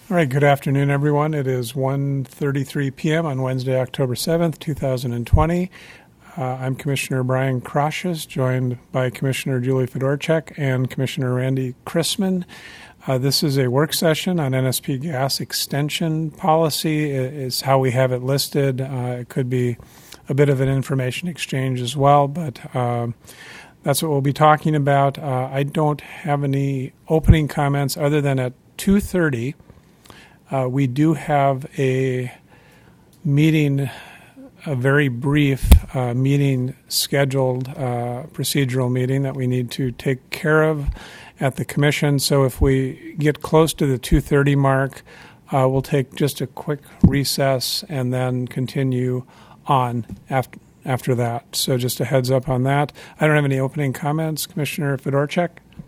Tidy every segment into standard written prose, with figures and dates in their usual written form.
All right, good afternoon, everyone. It is 1:33 p.m. on Wednesday, October 7th, 2020. I'm Commissioner Brian Krashes, joined by Commissioner Julie Fedorchak and Commissioner Randy Chrisman. This is a work session on NSP gas extension policy. Is how we have it listed. It could be a bit of an information exchange as well, but that's what we'll be talking about. I don't have any opening comments other than at 2:30. We do have a meeting, a very brief meeting scheduled, procedural meeting that we need to take care of at the commission. So if we get close to the 2:30 mark, we'll take just a quick recess and then continue on after that. So just a heads up on that. I don't have any opening comments. Commissioner Fedorchak?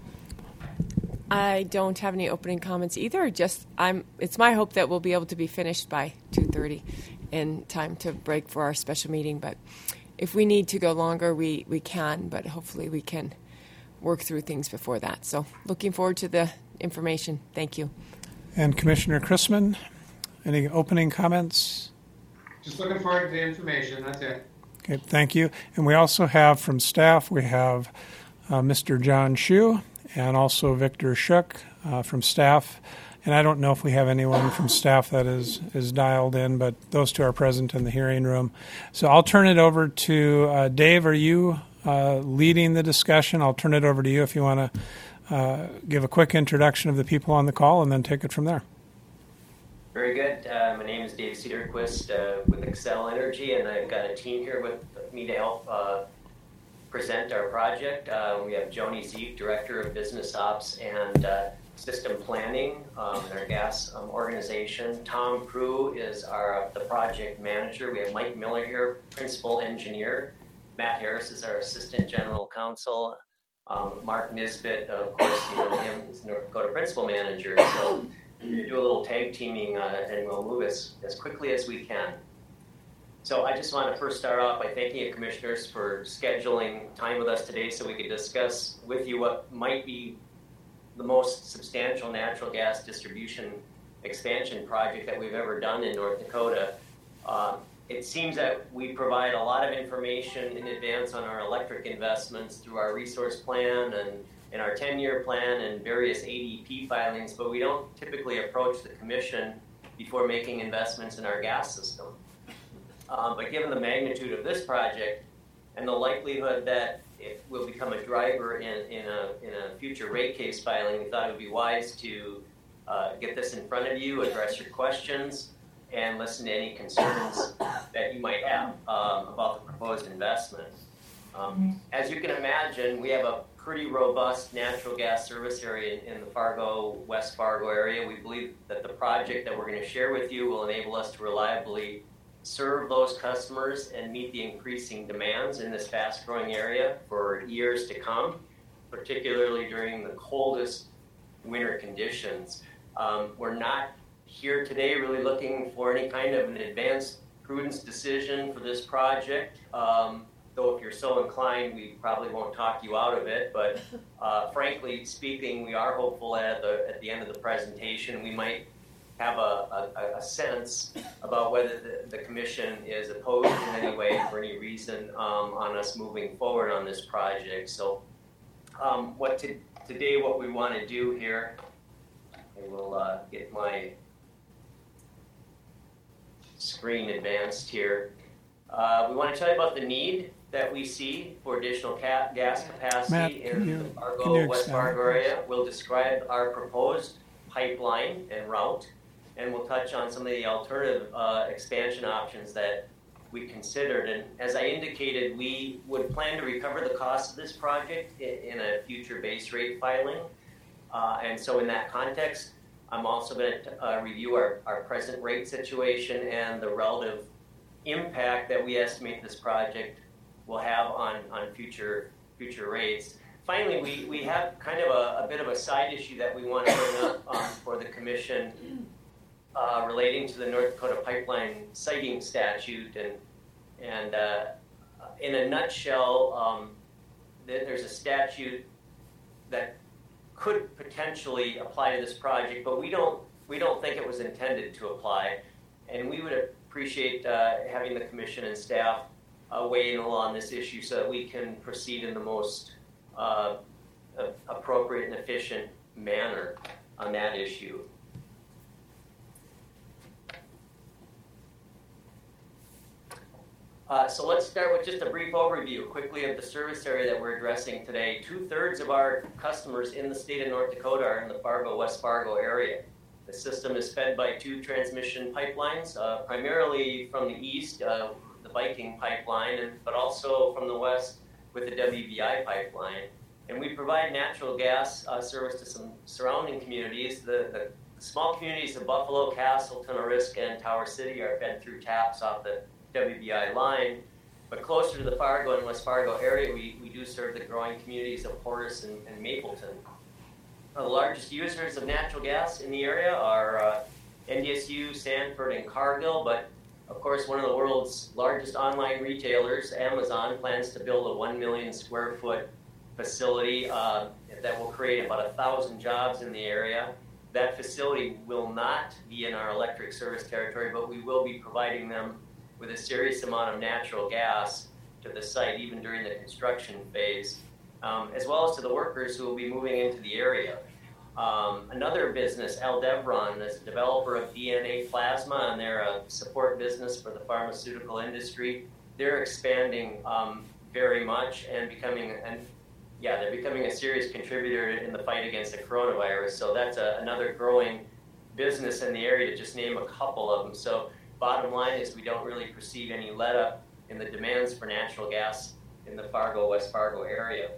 I don't have any opening comments either. It's my hope that we'll be able to be finished by 2:30 in time to break for our special meeting. But if we need to go longer, we can. But hopefully we can work through things before that. So looking forward to the information. Thank you. And Commissioner Chrisman, any opening comments? Just looking forward to the information. That's it. Okay, thank you. And we also have from staff, we have Mr. John Hsu and also Victor Shook from staff. And I don't know if we have anyone from staff that is dialed in, but those two are present in the hearing room. So I'll turn it over to Dave. Are you leading the discussion? I'll turn it over to you if you want to give a quick introduction of the people on the call and then take it from there. Very good. My name is Dave Cederquist with Xcel Energy, and I've got a team here with me to help present our project. We have Joni Zeek, Director of Business Ops and System Planning in our gas organization. Tom Prue is the project manager. We have Mike Miller here, Principal Engineer. Matt Harris is our Assistant General Counsel. Mark Nisbet, of course, him is North Dakota Principal Manager. So we do a little tag teaming and we'll move as quickly as we can. So I just want to first start off by thanking you, commissioners, for scheduling time with us today so we could discuss with you what might be the most substantial natural gas distribution expansion project that we've ever done in North Dakota. It seems that we provide a lot of information in advance on our electric investments through our resource plan and our 10-year plan and various ADP filings, but we don't typically approach the commission before making investments in our gas system. But given the magnitude of this project and the likelihood that it will become a driver in a future rate case filing, we thought it would be wise to get this in front of you, address your questions, and listen to any concerns that you might have about the proposed investment. As you can imagine, we have a pretty robust natural gas service area in the West Fargo area. We believe that the project that we're going to share with you will enable us to reliably serve those customers and meet the increasing demands in this fast-growing area for years to come, particularly during the coldest winter conditions. We're not here today really looking for any kind of an advanced prudence decision for this project, though if you're so inclined, we probably won't talk you out of it. But frankly speaking, we are hopeful at the end of the presentation we might have a sense about whether the commission is opposed in any way for any reason on us moving forward on this project. So today what we want to do here, I will get my screen advanced here. We want to tell you about the need that we see for additional gas capacity in the West Fargo area. We'll describe our proposed pipeline and route, and we'll touch on some of the alternative expansion options that we considered. And as I indicated, we would plan to recover the cost of this project in a future base rate filing. And so in that context, I'm also going to review our present rate situation and the relative impact that we estimate this project will have on future rates. Finally, we have kind of a bit of a side issue that we want to bring up for the commission relating to the North Dakota pipeline siting statute. And in a nutshell, there's a statute that could potentially apply to this project, but we don't we don't think it was intended to apply, and we would appreciate having the commission and staff weigh in on this issue so that we can proceed in the most appropriate and efficient manner on that issue. So let's start with just a brief overview quickly of the service area that we're addressing today. 2/3 of our customers in the state of North Dakota are in the Fargo-West Fargo area. The system is fed by 2 transmission pipelines, primarily from the east, the Viking pipeline, but also from the west with the WBI pipeline. And we provide natural gas service to some surrounding communities. The small communities of Buffalo, Castleton, Oriska, and Tower City are fed through taps off the WBI line, but closer to the Fargo and West Fargo area, we do serve the growing communities of Portis and Mapleton. The largest users of natural gas in the area are NDSU, Sanford, and Cargill, but of course one of the world's largest online retailers, Amazon, plans to build a 1 million square foot facility that will create about 1,000 jobs in the area. That facility will not be in our electric service territory, but we will be providing them with a serious amount of natural gas to the site, even during the construction phase, as well as to the workers who will be moving into the area. Another business, Aldevron, is a developer of DNA plasma, and they're a support business for the pharmaceutical industry. They're expanding very much and becoming a serious contributor in the fight against the coronavirus. So that's another growing business in the area, to just name a couple of them. So bottom line is we don't really perceive any let-up in the demands for natural gas in the Fargo-West Fargo area.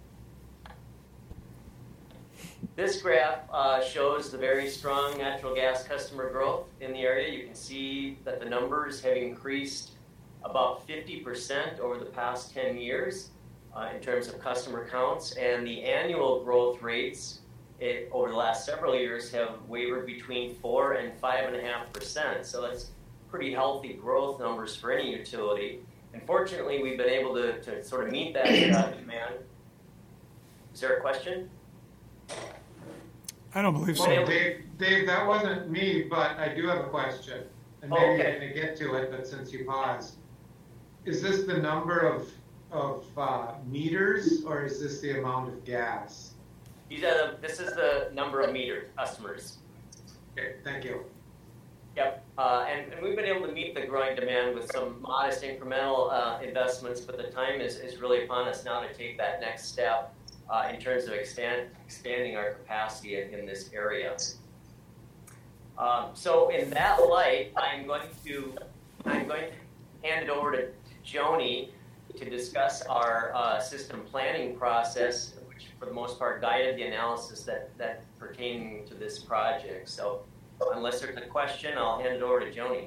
This graph shows the very strong natural gas customer growth in the area. You can see that the numbers have increased about 50% over the past 10 years in terms of customer counts, and the annual growth rates over the last several years have wavered between 4 and 5.5%. So that's pretty healthy growth numbers for any utility. And fortunately, we've been able to sort of meet that demand. Is there a question? I don't believe so. Well, Dave, that wasn't me, but I do have a question. And maybe you're going to get to it, but since you paused. Is this the number of meters, or is this the amount of gas? This is the number of meter customers. Okay, thank you. Yep, and we've been able to meet the growing demand with some modest incremental investments, but the time is really upon us now to take that next step in terms of expanding our capacity in this area. So in that light, I'm going to hand it over to Joni to discuss our system planning process, which for the most part guided the analysis that pertaining to this project. So unless there's a question, I'll hand it over to Joni.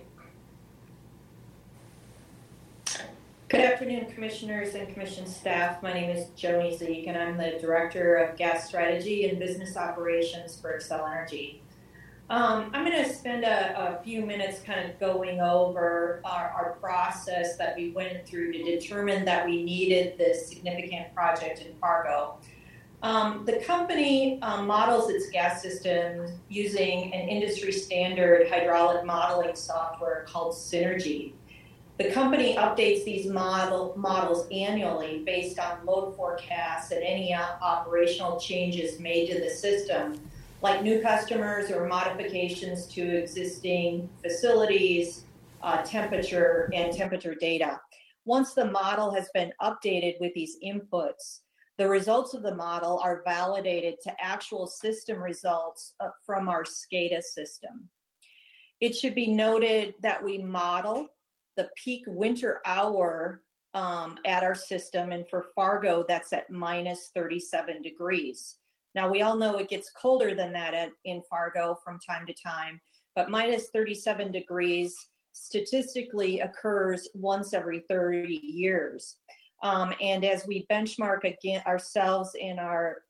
Good afternoon, commissioners and commission staff. My name is Joni Zeek, and I'm the Director of Gas Strategy and Business Operations for Xcel Energy. I'm going to spend a few minutes kind of going over our process that we went through to determine that we needed this significant project in Fargo. The company models its gas systems using an industry standard hydraulic modeling software called Synergy. The company updates these models annually based on load forecasts and any operational changes made to the system, like new customers or modifications to existing facilities, temperature data. Once the model has been updated with these inputs, the results of the model are validated to actual system results from our SCADA system. It should be noted that we model the peak winter hour at our system, and for Fargo, that's at minus 37 degrees. Now, we all know it gets colder than that in Fargo from time to time, but minus 37 degrees statistically occurs once every 30 years. And as we benchmark again ourselves in our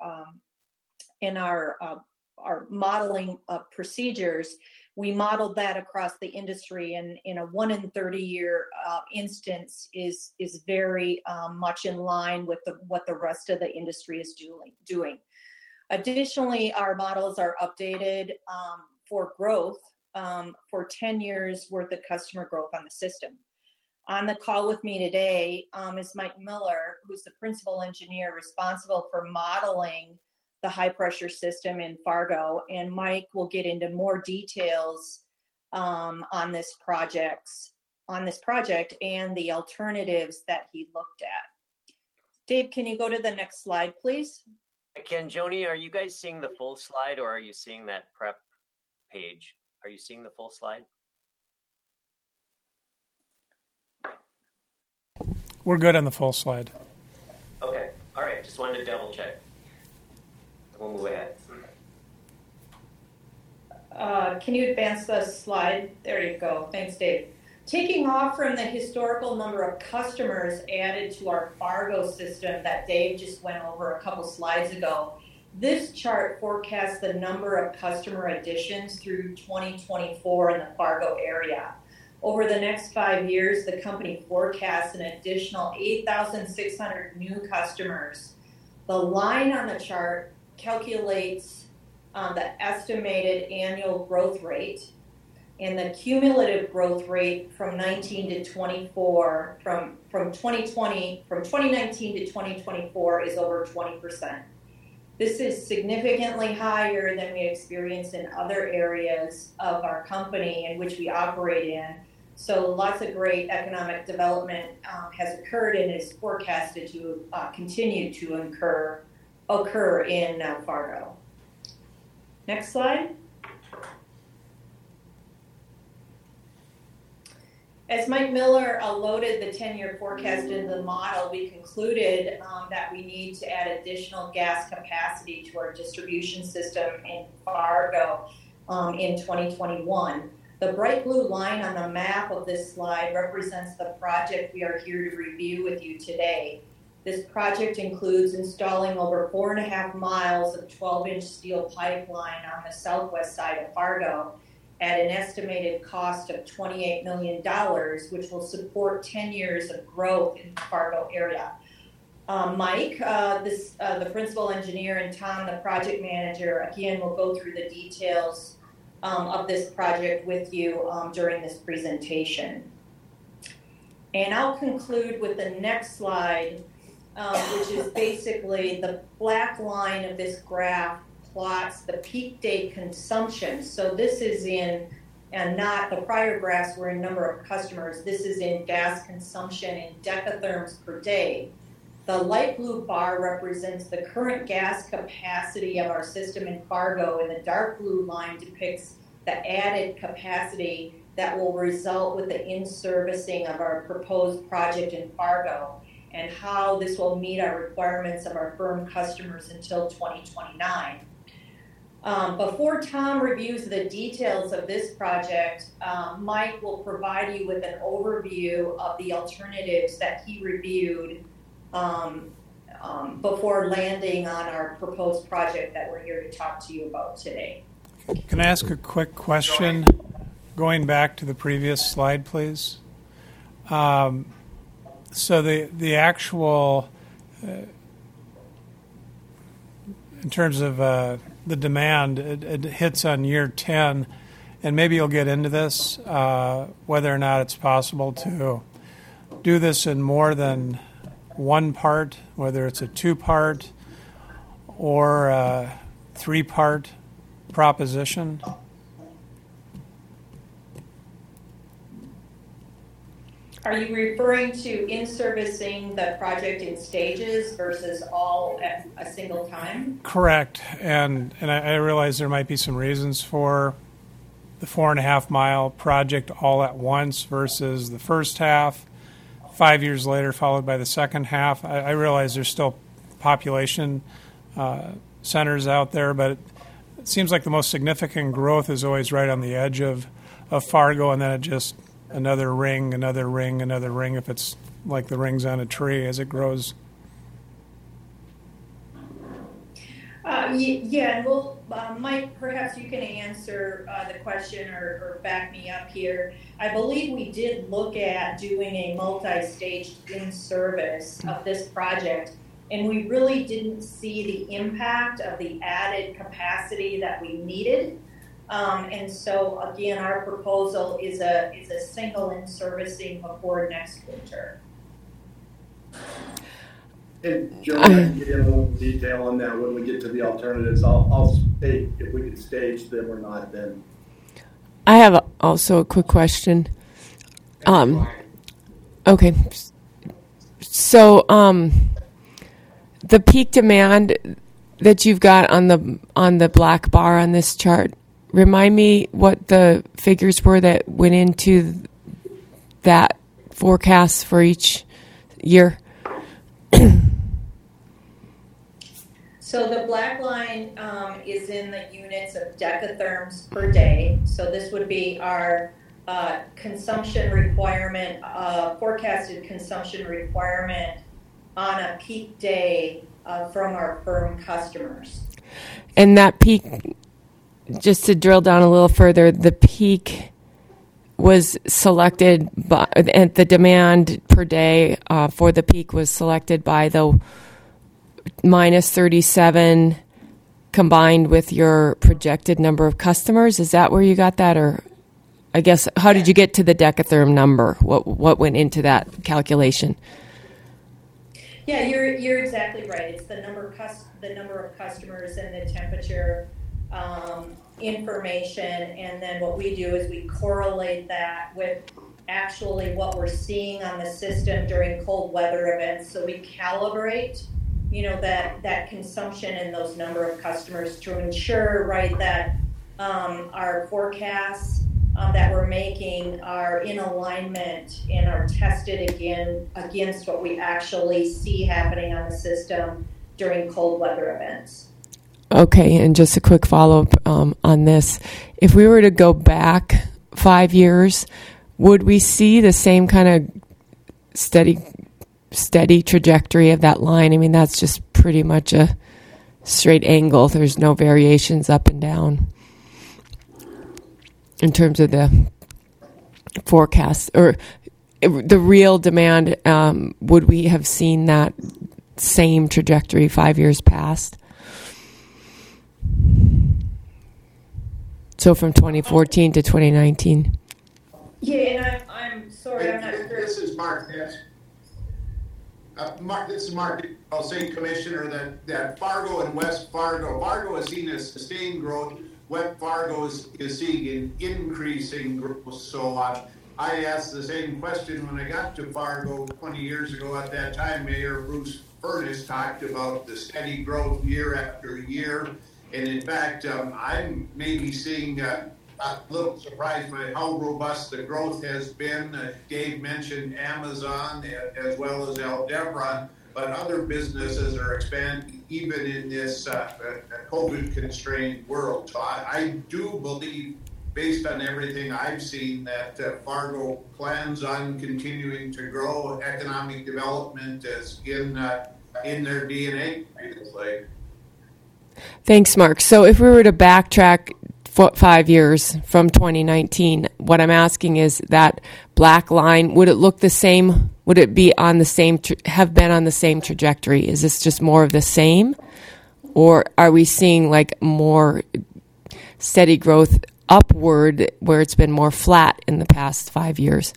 modeling procedures, we modeled that across the industry, and in a 1 in 30 year instance is very much in line with what the rest of the industry is doing. Additionally, our models are updated for growth, for 10 years worth of customer growth on the system. On the call with me today is Mike Miller, who's the principal engineer responsible for modeling the high pressure system in Fargo. And Mike will get into more details on this project and the alternatives that he looked at. Dave, can you go to the next slide, please? I can. Joni, are you guys seeing the full slide, or are you seeing that prep page? Are you seeing the full slide? We're good on the full slide. Okay. All right. Just wanted to double check. We'll move ahead. Can you advance the slide? There you go. Thanks, Dave. Taking off from the historical number of customers added to our Fargo system that Dave just went over a couple slides ago, this chart forecasts the number of customer additions through 2024 in the Fargo area. Over the next 5 years, the company forecasts an additional 8,600 new customers. The line on the chart calculates the estimated annual growth rate, and the cumulative growth rate from 19 to 24, from 2019 to 2024 is over 20%. This is significantly higher than we experience in other areas of our company in which we operate in. So lots of great economic development has occurred and is forecasted to continue to occur in Fargo. Next slide. As Mike Miller loaded the 10-year forecast into the model, we concluded that we need to add additional gas capacity to our distribution system in Fargo in 2021. The bright blue line on the map of this slide represents the project we are here to review with you today. This project includes installing over 4.5 miles of 12-inch steel pipeline on the southwest side of Fargo at an estimated cost of $28 million, which will support 10 years of growth in the Fargo area. Mike, the principal engineer, and Tom, the project manager, again, will go through the details of this project with you during this presentation. And I'll conclude with the next slide, which is basically the black line of this graph plots the peak day consumption. So this is in, and not the prior graphs were in number of customers, this is in gas consumption in decatherms per day. The light blue bar represents the current gas capacity of our system in Fargo, and the dark blue line depicts the added capacity that will result with the in-servicing of our proposed project in Fargo, and how this will meet our requirements of our firm customers until 2029. Before Tom reviews the details of this project, Mike will provide you with an overview of the alternatives that he reviewed before landing on our proposed project that we're here to talk to you about today. Can I ask a quick question? Going back to the previous slide, please. So the actual, in terms of the demand, it hits on year 10, and maybe you'll get into this, whether or not it's possible to do this in more than one part, whether it's a 2-part or a 3-part proposition. Are you referring to in-servicing the project in stages versus all at a single time? Correct. And I realize there might be some reasons for the 4.5 mile project all at once versus the first half, 5 years later, followed by the second half. I realize there's still population centers out there, but it seems like the most significant growth is always right on the edge of Fargo, and then it just another ring, if it's like the rings on a tree as it grows. Yeah, well, Mike, perhaps you can answer the question or back me up here. I believe we did look at doing a multi-staged in-service of this project, and we really didn't see the impact of the added capacity that we needed. And so again, our proposal is a single in servicing before next winter. And Joe, I can get in a little detail on that when we get to the alternatives. I'll state if we can stage them or not then. I have also a quick question. Okay. So the peak demand that you've got on the black bar on this chart, remind me what the figures were that went into that forecast for each year. So the black line is in the units of decatherms per day. So this would be our consumption requirement, forecasted consumption requirement on a peak day from our firm customers. And that peak, just to drill down a little further, the peak was selected by, and the demand per day for the peak was selected by the minus 37 combined with your projected number of customers. Is that where you got that? Or I guess, how did you get to the decatherm number? What went into that calculation? Yeah, you're exactly right. It's the number of customers and the temperature information, and then what we do is we correlate that with actually what we're seeing on the system during cold weather events. So we calibrate, that consumption and those number of customers to ensure, right, that our forecasts that we're making are in alignment and are tested again against what we actually see happening on the system during cold weather events. Okay, and just a quick follow-up on this. If we were to go back 5 years, would we see the same kind of steady trajectory of that line? I mean, that's just pretty much a straight angle. There's no variations up and down in terms of the forecast or the real demand. Would we have seen that same trajectory 5 years past? So from 2014 to 2019. Yeah, and I'm sorry, I'm not sure. This is Mark. Yes. This is Mark. I'll say, Commissioner, that Fargo and West Fargo has seen a sustained growth. West Fargo is seeing an increasing growth. So I asked the same question when I got to Fargo 20 years ago. At that time, Mayor Bruce Furnace talked about the steady growth year after year. And in fact, I'm maybe seeing a little surprised by how robust the growth has been. Dave mentioned Amazon as well as Aldevron, but other businesses are expanding even in this COVID-constrained world. So I do believe, based on everything I've seen, that Fargo plans on continuing to grow. Economic development is in their DNA. Thanks, Mark. So if we were to backtrack 5 years from 2019, what I'm asking is that black line, would it look the same? Would it be on the same, have been on the same trajectory? Is this just more of the same? Or are we seeing like more steady growth upward where it's been more flat in the past 5 years?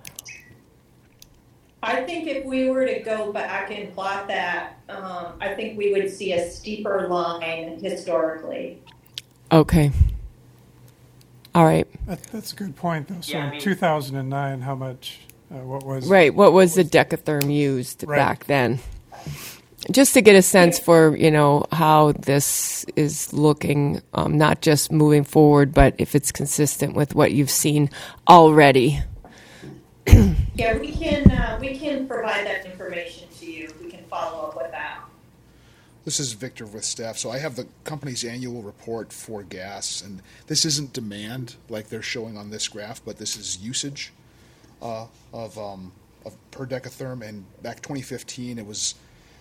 I think if we were to go back and plot that, I think we would see a steeper line historically. Okay. All right. That's a good point, though. So Yeah, in 2009, how much, what was... Right. What was the decatherm used back then? Just to get a sense for, how this is looking, not just moving forward, but if it's consistent with what you've seen already. Yeah, we can provide that information to you. We can follow up with that. This is Victor with staff. So I have the company's annual report for gas, and this isn't demand like they're showing on this graph, but this is usage of per decatherm. And back 2015, it was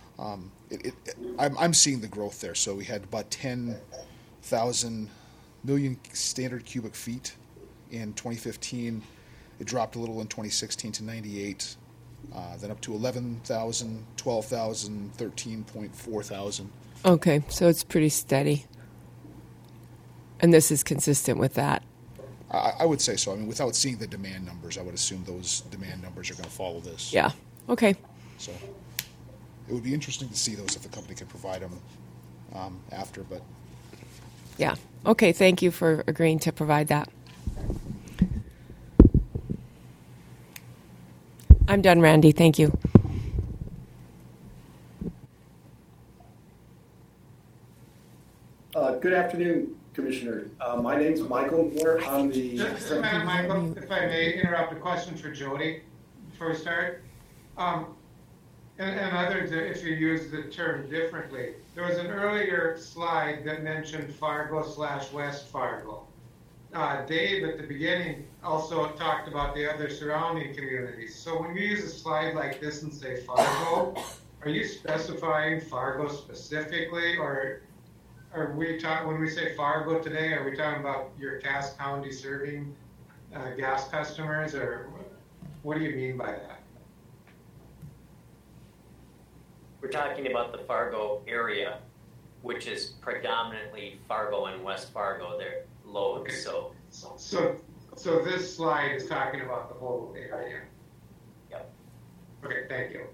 I'm seeing the growth there. So we had about 10,000 million standard cubic feet in 2015. It dropped a little in 2016 to 98, then up to 11,000, 12,000, 13.4 thousand. Okay, so it's pretty steady. And this is consistent with that. I would say so. I mean, without seeing the demand numbers, I would assume those demand numbers are going to follow this. Yeah. Okay. So it would be interesting to see those if the company could provide them after. But yeah. Okay. Thank you for agreeing to provide that. I'm done, Randy. Thank you. Good afternoon, Commissioner. My name's Michael Moore. I'm the... Michael, if I may interrupt, a question for Jody before we start. And others, if you use the term differently. There was an earlier slide that mentioned Fargo/West Fargo. Dave, at the beginning, also talked about the other surrounding communities. So when you use a slide like this and say Fargo, are you specifying Fargo specifically, or are we when we say Fargo today, are we talking about your Cass County serving gas customers, or what do you mean by that? We're talking about the Fargo area, which is predominantly Fargo and West Fargo, their loads. Okay. So this slide is talking about the whole area. Yep. Okay, thank you.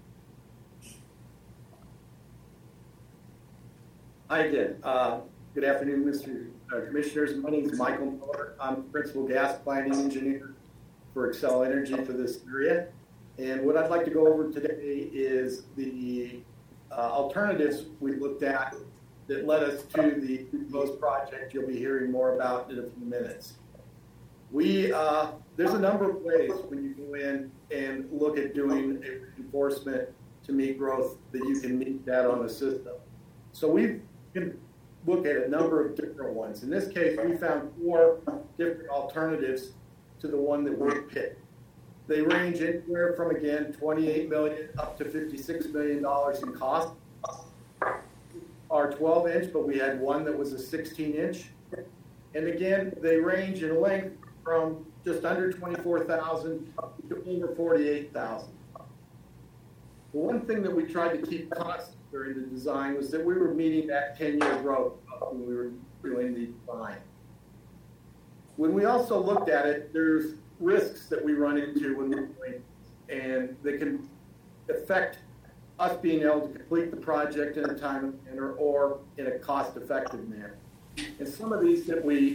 Hi again. Good afternoon, Mr. Commissioners. My name is Michael Miller. I'm Principal Gas Planning Engineer for Xcel Energy for this area. And what I'd like to go over today is the alternatives we looked at that led us to the proposed project you'll be hearing more about in a few minutes. There's a number of ways when you go in and look at doing a reinforcement to meet growth that you can meet that on the system. So we can look at a number of different ones. In this case, we found 4 different alternatives to the one that we picked. They range anywhere from, again, $28 million up to $56 million in cost. Are 12-inch, but we had one that was a 16-inch. And again, they range in length from just under 24,000 to over 48,000. The one thing that we tried to keep constant during the design was that we were meeting that 10-year growth when we were doing the design. When we also looked at it, there's risks that we run into when we're doing, and they can affect us being able to complete the project in a timely manner or in a cost-effective manner. And some of these that we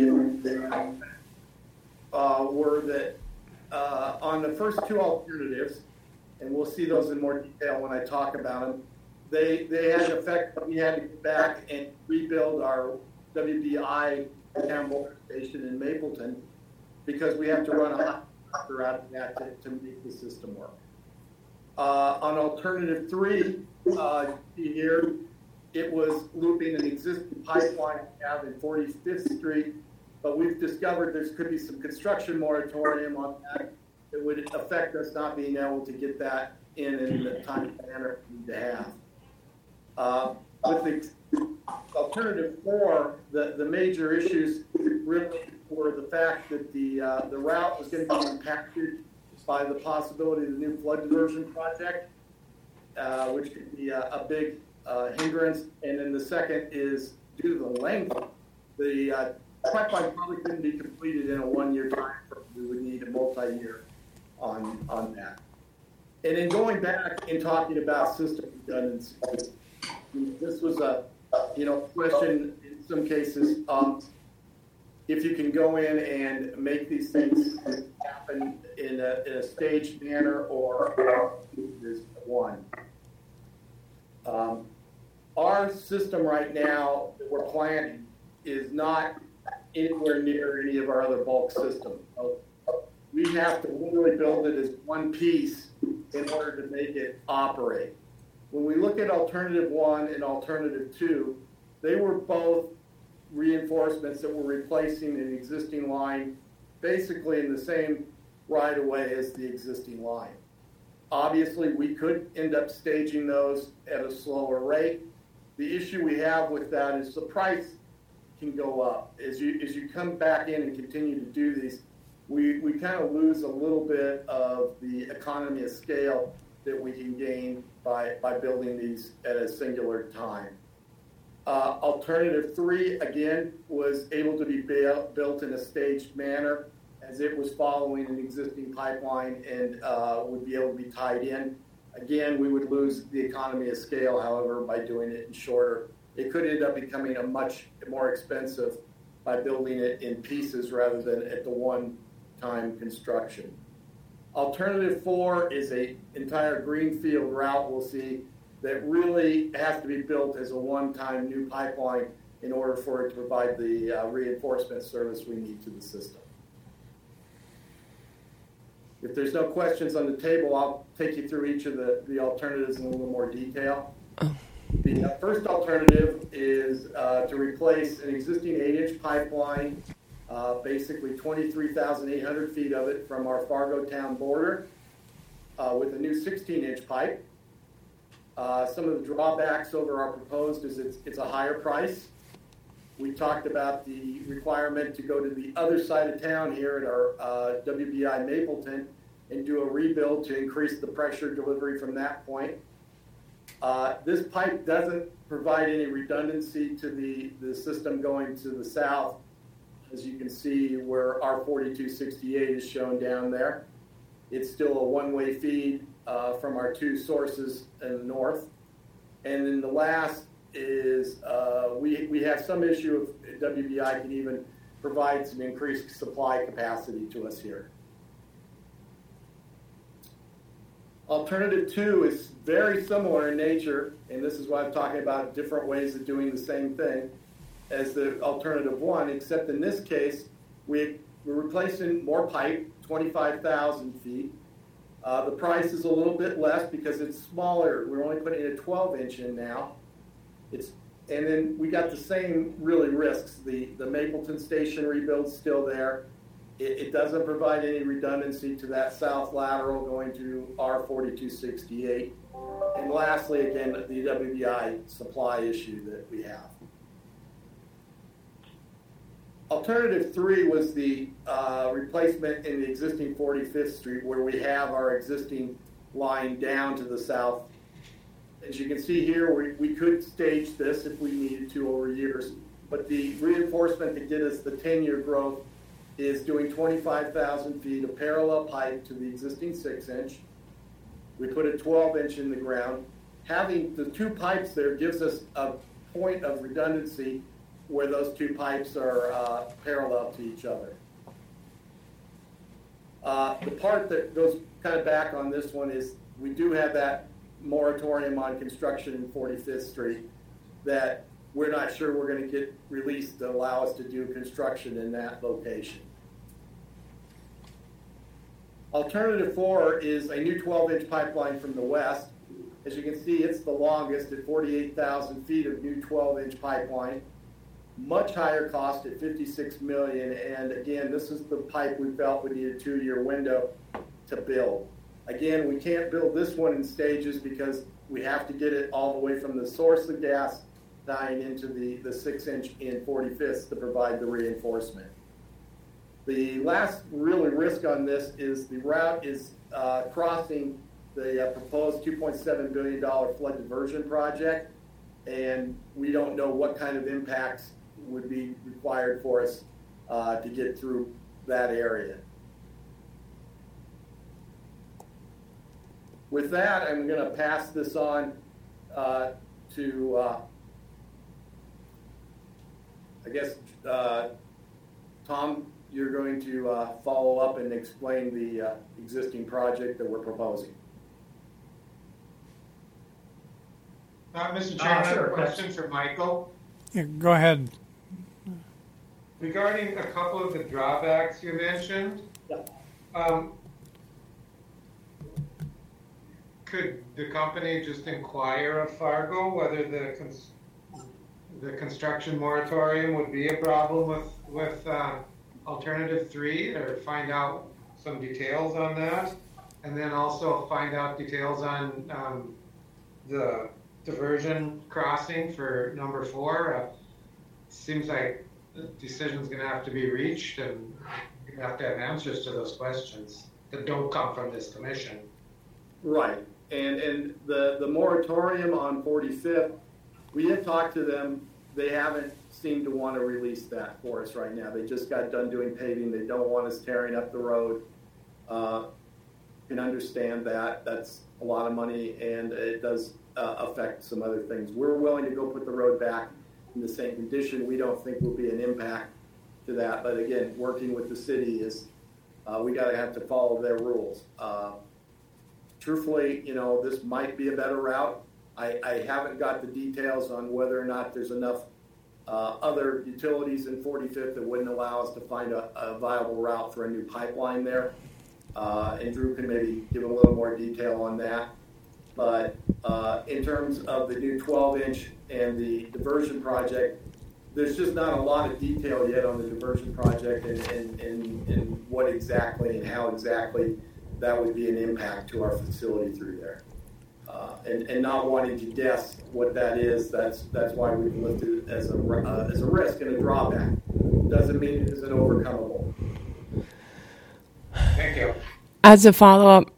were that on the first 2 alternatives, and we'll see those in more detail when I talk about them, they had an effect that we had to go back and rebuild our WBI town motor station in Mapleton because we have to run a hot water out of that to make the system work. On alternative 3, here, it was looping an existing pipeline we have in 45th Street, but we've discovered there could be some construction moratorium on that that would affect us not being able to get that in the time manner we need to have. With the alternative 4, the major issues really were the fact that the route was going to be impacted by the possibility of the new flood diversion project, which could be a big hindrance. And then the second is due to the length, the pipeline probably couldn't be completed in a 1-year time. We would need a multi-year on that. And then going back and talking about system redundancy, this was a question in some cases. If you can go in and make these things happen in a staged manner, or is one. Our system right now that we're planning is not anywhere near any of our other bulk systems. So we have to literally build it as one piece in order to make it operate. When we look at alternative 1 and alternative 2, they were both reinforcements that were replacing an existing line basically in the same right of way as the existing line. Obviously, we could end up staging those at a slower rate. The issue we have with that is the price can go up. As you come back in and continue to do these, we kind of lose a little bit of the economy of scale that we can gain by building these at a singular time. Alternative 3, again, was able to be built in a staged manner as it was following an existing pipeline and would be able to be tied in. Again, we would lose the economy of scale, however, by doing it in shorter. It could end up becoming a much more expensive by building it in pieces rather than at the one-time construction. Alternative 4 is an entire greenfield route we'll see that really has to be built as a one-time new pipeline in order for it to provide the reinforcement service we need to the system. If there's no questions on the table, I'll take you through each of the alternatives in a little more detail. The first alternative is to replace an existing 8-inch pipeline, basically 23,800 feet of it from our Fargo town border, with a new 16-inch pipe. Some of the drawbacks over our proposed is it's a higher price. We talked about the requirement to go to the other side of town here at our WBI Mapleton and do a rebuild to increase the pressure delivery from that point. This pipe doesn't provide any redundancy to the system going to the south, as you can see where R4268 is shown down there. It's still a one-way feed from our two sources in the north. And then the last is we have some issue if WBI can even provide some increased supply capacity to us here. Alternative 2 is very similar in nature, and this is why I'm talking about different ways of doing the same thing as the alternative 1, except in this case, we're replacing more pipe, 25,000 feet. The price is a little bit less because it's smaller. We're only putting a 12-inch in now. And then we got the same really risks. The Mapleton station rebuild's still there. It doesn't provide any redundancy to that south lateral going to R4268. And lastly, again, the WBI supply issue that we have. Alternative 3 was the replacement in the existing 45th Street where we have our existing line down to the south. As you can see here, we could stage this if we needed to over years, but the reinforcement to get us the 10-year growth is doing 25,000 feet of parallel pipe to the existing 6-inch. We put a 12-inch in the ground. Having the two pipes there gives us a point of redundancy where those two pipes are parallel to each other. The part that goes kind of back on this one is we do have that moratorium on construction in 45th Street that we're not sure we're going to get released to allow us to do construction in that location. Alternative 4 is a new 12-inch pipeline from the west. As you can see, it's the longest at 48,000 feet of new 12-inch pipeline. Much higher cost at $56 million. And again, this is the pipe we felt we need a 2-year window to build. Again, we can't build this one in stages because we have to get it all the way from the source of gas tying into the 6-inch in 45th to provide the reinforcement. The last really risk on this is the route is crossing the proposed $2.7 billion flood diversion project, and we don't know what kind of impacts would be required for us to get through that area. With that, I'm going to pass this on to, I guess, Tom, you're going to follow up and explain the existing project that we're proposing. Mr. Chairman, I have a question for Michael. Yeah, go ahead. Regarding a couple of the drawbacks you mentioned, could the company just inquire of Fargo whether the construction moratorium would be a problem with Alternative 3, or find out some details on that, and then also find out details on the diversion crossing for number 4? Seems like the decision's going to have to be reached, and you have to have answers to those questions that don't come from this commission. Right. And the moratorium on 45th, we had talked to them they haven't seemed to want to release that for us right now. They just got done doing paving. They don't want us tearing up the road. Can understand that. That's a lot of money, and it does affect some other things. We're willing to go put the road back in the same condition. We don't think will be an impact to that. But again, working with the city is we got to have to follow their rules. Truthfully, this might be a better route. I haven't got the details on whether or not there's enough other utilities in 45th that wouldn't allow us to find a viable route for a new pipeline there. And Drew can maybe give a little more detail on that. But in terms of the new 12-inch and the diversion project, there's just not a lot of detail yet on the diversion project and what exactly and how exactly that would be an impact to our facility through there. And not wanting to guess what that is, that's why we've listed it as a risk and a drawback. Doesn't mean it isn't overcomable. Thank you. As a follow-up,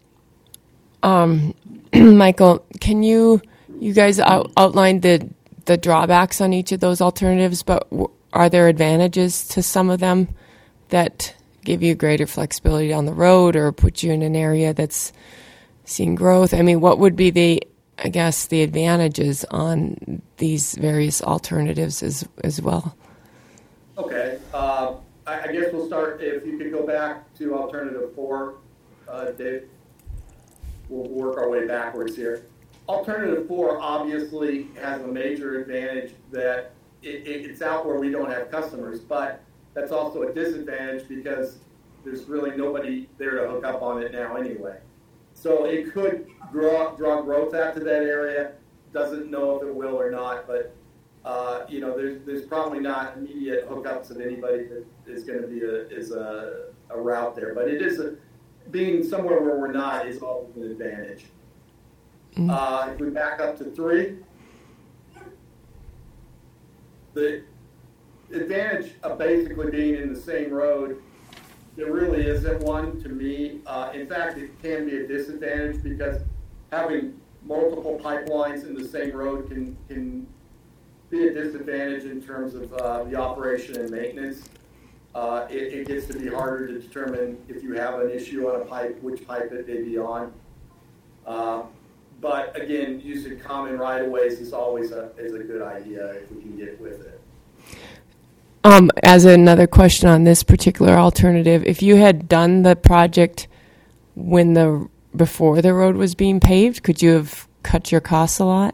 Michael, can you guys outlined the drawbacks on each of those alternatives, but are there advantages to some of them that give you greater flexibility on the road or put you in an area that's seeing growth? I mean, what would be the advantages on these various alternatives as well? Okay. I guess we'll start, if you could go back to alternative 4, Dave. We'll work our way backwards here. Alternative 4 obviously has a major advantage that it's out where we don't have customers, but that's also a disadvantage because there's really nobody there to hook up on it now anyway. So it could draw growth out to that area. Doesn't know if it will or not, but there's probably not immediate hookups of anybody that is going to be a route there. But it is being somewhere where we're not is always an advantage. Mm-hmm. If we back up to 3, the advantage of basically being in the same road, there really isn't one to me. In fact, it can be a disadvantage because having multiple pipelines in the same road can be a disadvantage in terms of the operation and maintenance. It gets to be harder to determine if you have an issue on a pipe, which pipe it may be on. But again, using common right-of-ways is always a good idea if we can get with it. As another question on this particular alternative, if you had done the project before the road was being paved, could you have cut your costs a lot?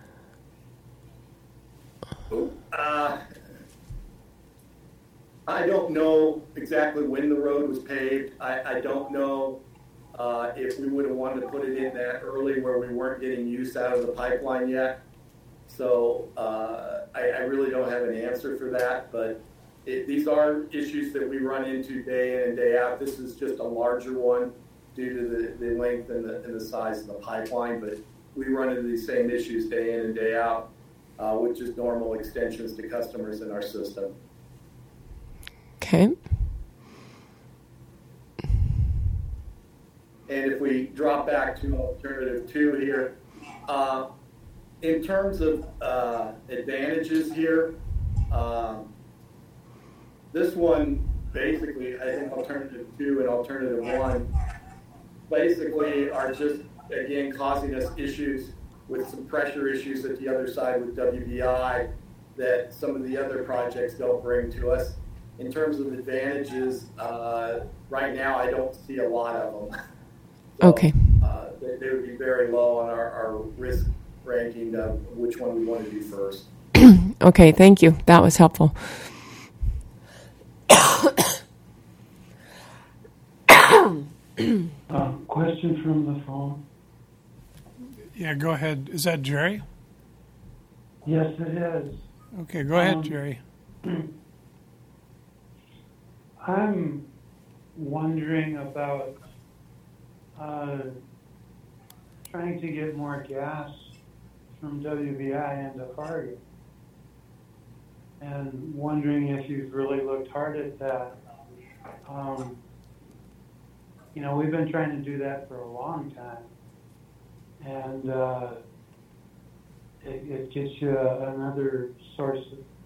I don't know exactly when the road was paved. I don't know if we would have wanted to put it in that early where we weren't getting use out of the pipeline yet. So I really don't have an answer for that, but these are issues that we run into day in and day out. This is just a larger one due to the length and the size of the pipeline, but we run into these same issues day in and day out, which is normal extensions to customers in our system. Okay. And if we drop back to alternative 2 here, in terms of advantages here, this one basically, I think alternative 2 and alternative 1 basically are just, again, causing us issues with some pressure issues at the other side with WBI that some of the other projects don't bring to us. In terms of advantages, right now I don't see a lot of them. So, okay. They would be very low on our risk ranking of which one we want to do first. Okay, thank you. That was helpful. Question from the phone. Yeah, go ahead. Is that Jerry? Yes, it is. Okay, go ahead, Jerry. I'm wondering about trying to get more gas from WBI into Fargo, and wondering if you've really looked hard at that. We've been trying to do that for a long time, and it gets you another source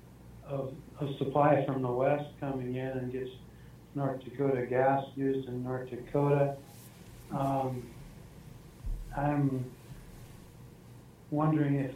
of supply from the west coming in and gets North Dakota gas used in North Dakota. I'm wondering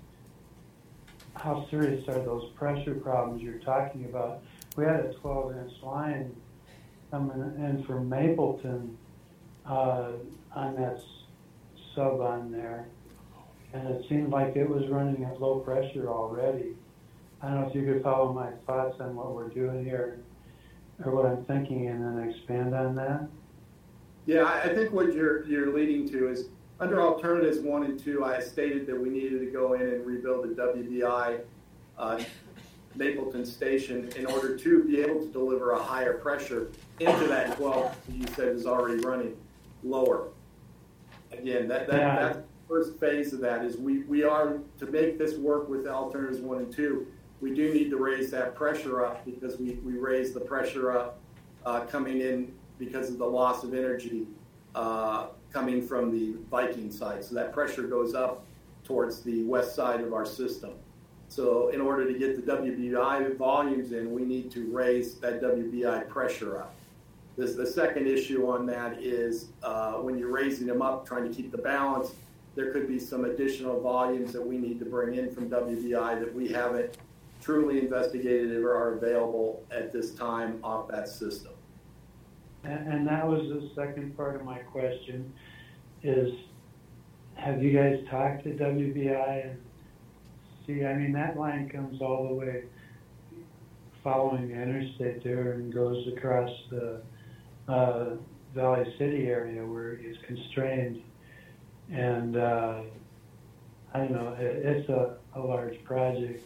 how serious are those pressure problems you're talking about? We had a 12-inch line coming in from Mapleton on that sub on there, and it seemed like it was running at low pressure already. I don't know if you could follow my thoughts on what we're doing here or what I'm thinking and then expand on that. Yeah, I think what you're leading to is under alternatives 1 and 2, I stated that we needed to go in and rebuild the WBI Mapleton station in order to be able to deliver a higher pressure into that 12 that you said is already running lower. Again, that's the first phase of that is we are, to make this work with alternatives 1 and 2, we do need to raise that pressure up because we raise the pressure up coming in because of the loss of energy coming from the Viking side. So that pressure goes up towards the west side of our system. So in order to get the WBI volumes in, we need to raise that WBI pressure up. The second issue on that is when you're raising them up, trying to keep the balance, there could be some additional volumes that we need to bring in from WBI that we haven't truly investigated or are available at this time off that system. And that was the second part of my question is, have you guys talked to WBI and see, I mean, that line comes all the way following the interstate there and goes across the Valley City area where it gets constrained. And I don't know, it's a large project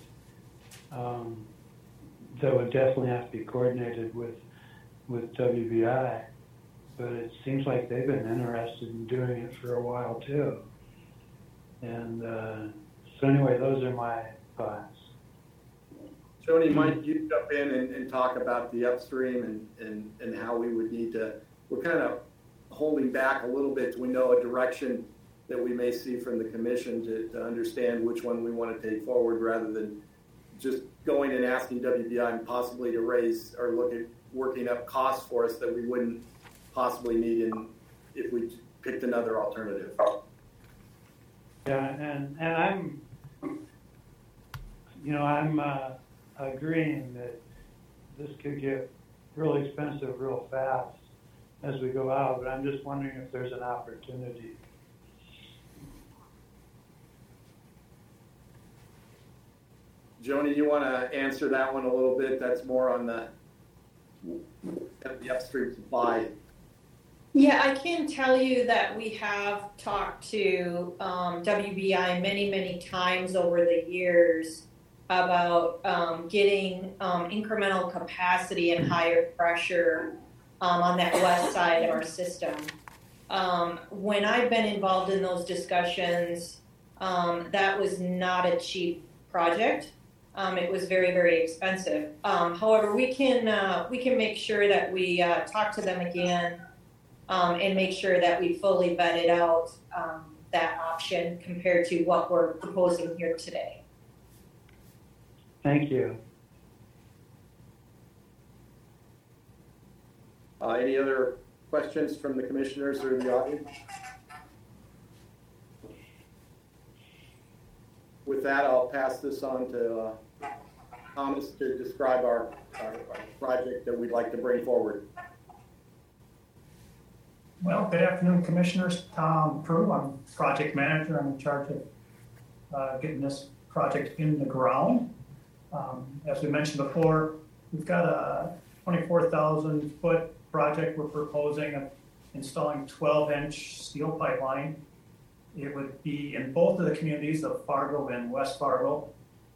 that would definitely have to be coordinated with WBI, but it seems like they've been interested in doing it for a while too. And so anyway, those are my thoughts. Joni, might you jump in and talk about the upstream and how we would need to, we're kind of holding back a little bit till we know a direction that we may see from the commission to understand which one we want to take forward rather than just going and asking WBI and possibly to raise or look at working up costs for us that we wouldn't possibly need if we picked another alternative. Yeah, and I'm agreeing that this could get really expensive real fast as we go out, but I'm just wondering if there's an opportunity. Joni, you want to answer that one a little bit? That's more on the upstream supply. Yeah, I can tell you that we have talked to WBI many, many times over the years about getting incremental capacity and higher pressure on that west side of our system. When I've been involved in those discussions, that was not a cheap project. It was very, very expensive. However, we can make sure that we talk to them again and make sure that we fully vetted out that option compared to what we're proposing here today. Thank you. Any other questions from the commissioners or the audience? With that, I'll pass this on to Thomas to describe our project that we'd like to bring forward. Well, good afternoon, Commissioners. Tom Prue, I'm project manager. I'm in charge of getting this project in the ground. As we mentioned before, we've got a 24,000-foot project we're proposing of installing 12-inch steel pipeline. It would be in both of the communities of Fargo and West Fargo.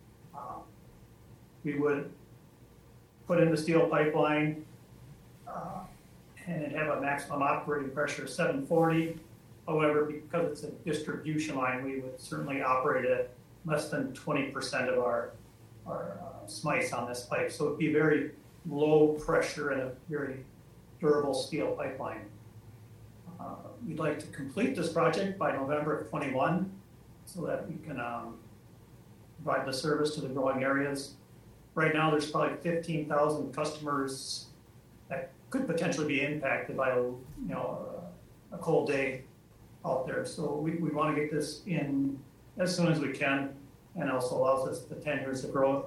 We would put in the steel pipeline and it'd have a maximum operating pressure of 740. However, because it's a distribution line, we would certainly operate at less than 20% of our SMICE on this pipe. So it'd be very low pressure and a very durable steel pipeline. We'd like to complete this project by November of 21 so that we can provide the service to the growing areas right now there's probably 15,000 customers that could potentially be impacted by a cold day out there. So we want to get this in as soon as we can, and also allows us the 10 years of growth.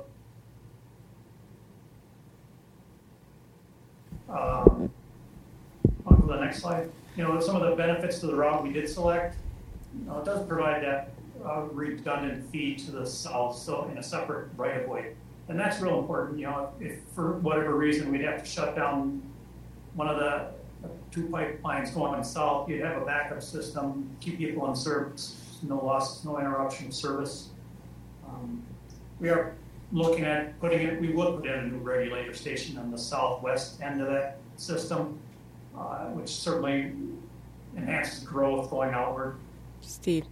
On to the next slide. Some of the benefits to the route we did select, it does provide that redundant feed to the south, so in a separate right-of-way. And that's real important. If for whatever reason we'd have to shut down one of the 2 pipelines going south, you'd have a backup system, keep people in service, no loss, no interruption of service. We are looking at we would put in a new regulator station on the southwest end of that system, which certainly enhances growth going outward. Steve.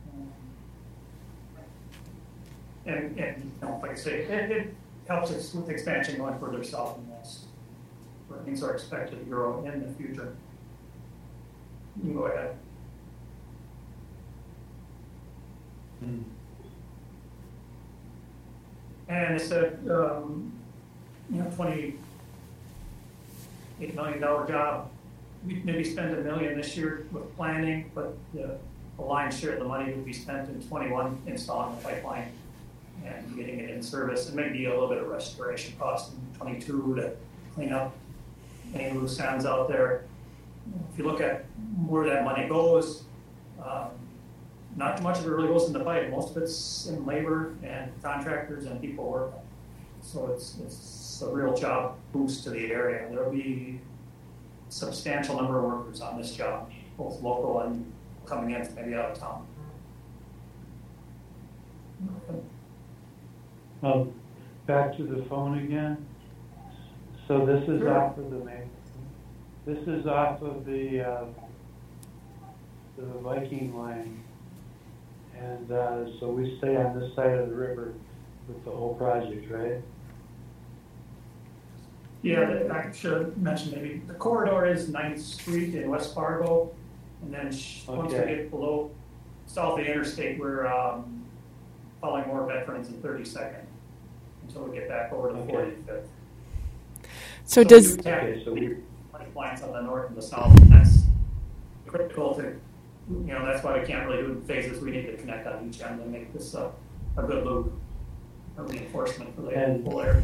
And like I say, it helps us with expansion going further south and west, where things are expected to grow in the future. You can go ahead. And it's a $28 million job. We maybe spend $1 million this year with planning, but the lion's share of the money will be spent in 21 installing the pipeline and getting it in service, and maybe a little bit of restoration cost in 22 to clean up any loose ends out there. If you look at where that money goes, not too much of it really goes in the pipe. Most of it's in labor and contractors and people working. So it's a real job boost to the area. There'll be a substantial number of workers on this job, both local and coming in maybe out of town. Back to the phone again. So this is off of the main. This is off of the Viking line, and so we stay on this side of the river with the whole project, right? Yeah, I should have mentioned maybe the corridor is 9th Street in West Fargo, and then once we get below south of the interstate, we're following more veterans in 32nd until we get back over to the 45th. So does pipelines on the north and the south, and that's critical to, that's why we can't really do it in phases. We need to connect on each end and make this a good loop, a reinforcement for the whole area.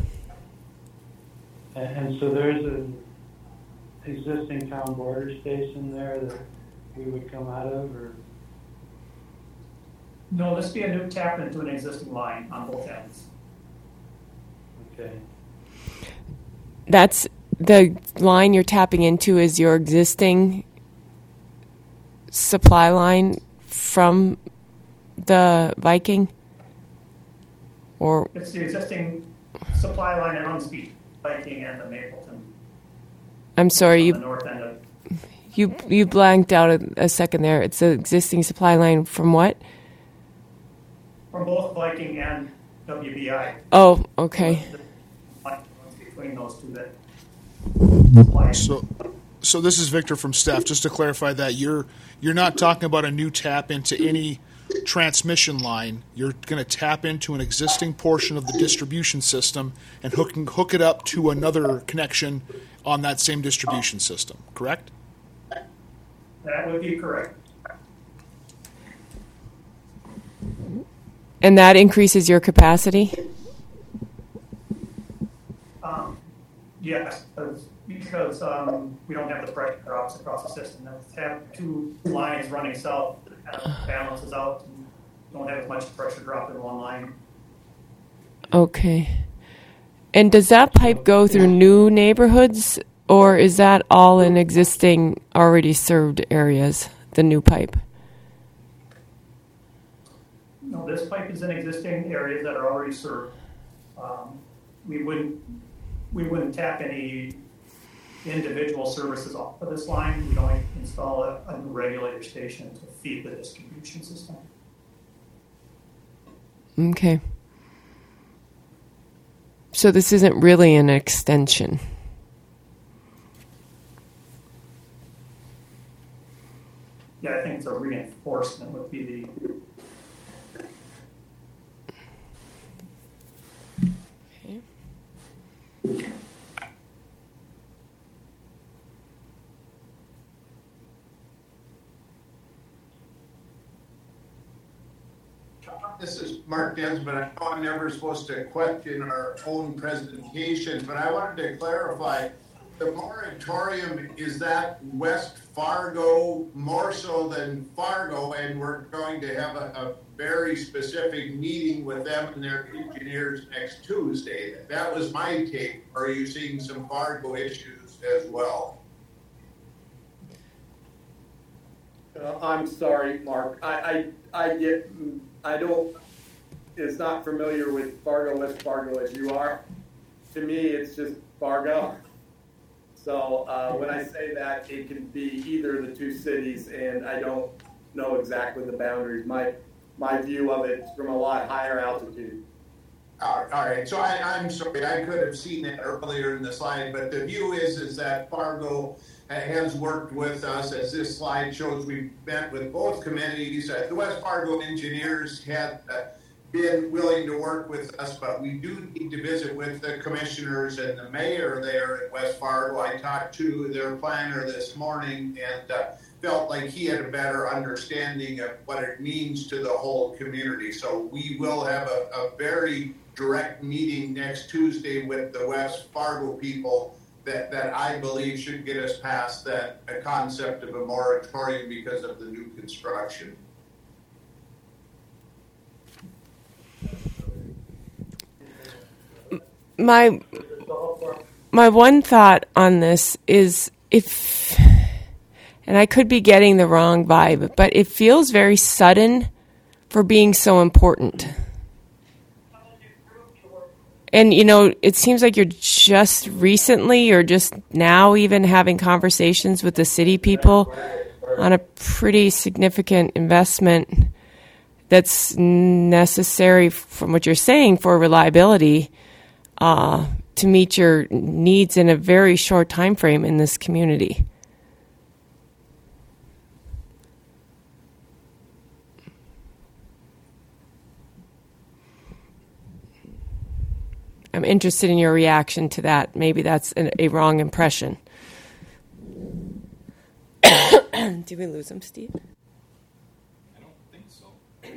And so there's an existing town border station there that we would come out of, or? No, this would be a new tap into an existing line on both ends. Okay. That's the line you're tapping into is your existing supply line from the Viking? Or it's the existing supply line that runs between Viking and the Mapleton. I'm sorry, the north end of you blanked out a second there. It's the existing supply line from what? From both Viking and WBI. Oh, okay. Between those two that. So this is Victor from staff. Just to clarify that you're not talking about a new tap into any transmission line. You're going to tap into an existing portion of the distribution system and hook it up to another connection on that same distribution system. Correct? That would be correct. And that increases your capacity? Yes, because we don't have the pressure drops across the system. We have 2 lines running south that kind of balances out and don't have as much pressure drop in one line. Okay. And does that pipe go through new neighborhoods, or is that all in existing, already served areas, the new pipe? No, this pipe is in existing areas that are already served. We wouldn't tap any individual services off of this line. We'd only install a new regulator station to feed the distribution system. Okay. So this isn't really an extension. Yeah, I think it's a reinforcement would be the. Okay. this is Mark Desmond. I know I'm never supposed to question our own presentation, but I wanted to clarify. The moratorium, is that West Fargo more so than Fargo, and we're going to have a very specific meeting with them and their engineers next Tuesday? That was my take. Are you seeing some Fargo issues as well? I'm sorry, Mark. I don't, is not familiar with Fargo, West Fargo as you are. To me, it's just Fargo. So when I say that, it can be either of the two cities, and I don't know exactly the boundaries. My view of it is from a lot higher altitude. All right. So I'm sorry, I could have seen that earlier in the slide, but the view is that Fargo has worked with us. As this slide shows, we've met with both committees. The West Fargo engineers had been willing to work with us, but we do need to visit with the commissioners and the mayor there at West Fargo. I talked to their planner this morning and felt like he had a better understanding of what it means to the whole community. So we will have a very direct meeting next Tuesday with the West Fargo people that I believe should get us past that concept of a moratorium because of the new construction. My one thought on this is and I could be getting the wrong vibe, but it feels very sudden for being so important. And, it seems like you're just recently or just now even having conversations with the city people on a pretty significant investment that's necessary, from what you're saying, for reliability to meet your needs in a very short time frame in this community. I'm interested in your reaction to that. Maybe that's a wrong impression. Did we lose him, Steve? I don't think so.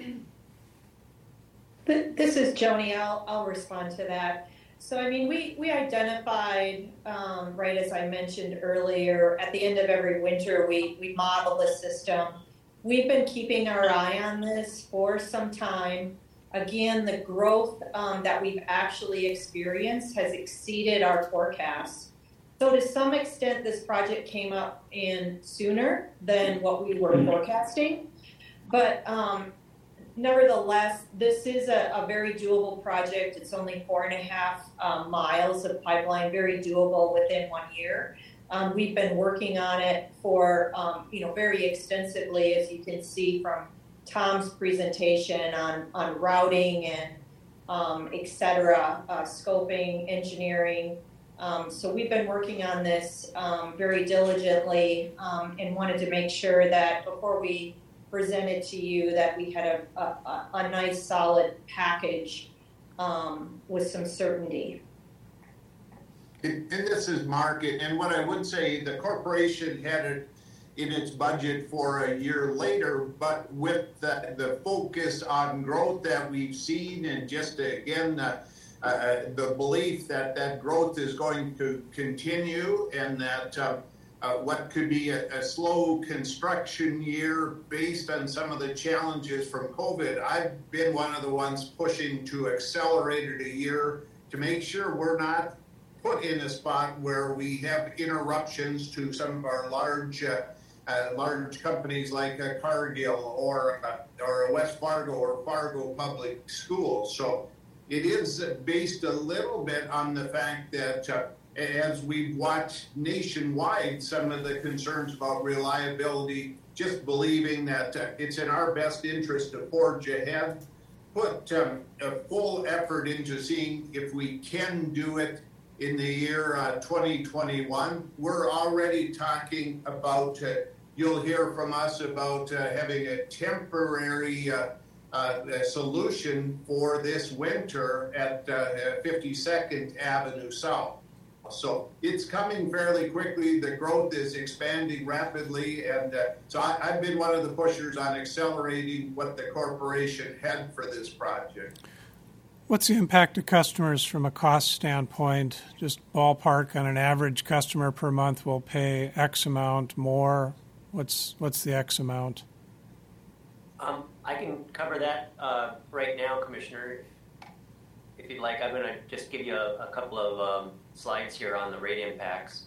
This is Joni. I'll respond to that. So, we identified, right as I mentioned earlier, at the end of every winter, we model the system. We've been keeping our eye on this for some time. Again, the growth that we've actually experienced has exceeded our forecasts. So to some extent, this project came up in sooner than what we were forecasting. But nevertheless, this is a very doable project. It's only 4.5 miles of pipeline, very doable within 1 year. We've been working on it for, very extensively, as you can see from Tom's presentation on routing and et cetera, scoping, engineering. So we've been working on this very diligently and wanted to make sure that before we presented to you that we had a nice solid package with some certainty. And this is Mark, and what I would say, the corporation had it in its budget for a year later, but with the focus on growth that we've seen, and just again the belief that growth is going to continue, and that what could be a slow construction year based on some of the challenges from COVID, I've been one of the ones pushing to accelerate it a year to make sure we're not put in a spot where we have interruptions to some of our large companies like Cargill or West Fargo or Fargo Public Schools. So it is based a little bit on the fact that as we've watched nationwide, some of the concerns about reliability, just believing that it's in our best interest to forge ahead, put a full effort into seeing if we can do it in the year 2021. We're already talking about, you'll hear from us about having a temporary solution for this winter at 52nd Avenue South. So it's coming fairly quickly. The growth is expanding rapidly. And so I've been one of the pushers on accelerating what the corporation had for this project. What's the impact to customers from a cost standpoint? Just ballpark on an average customer per month will pay X amount more. What's the X amount? I can cover that right now, Commissioner. If you'd like, I'm going to just give you a couple of slides here on the rate impacts.